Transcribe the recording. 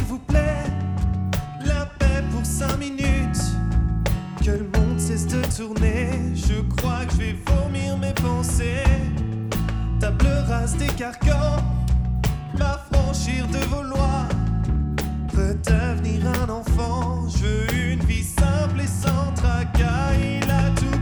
vous plaît, la paix pour 5 minutes. Que le monde cesse de tourner. Je crois que je vais vomir mes pensées. Table rase des carcans, m'affranchir de vos lois, redevenir un enfant. Je veux une vie simple et sans tracas. Il a tout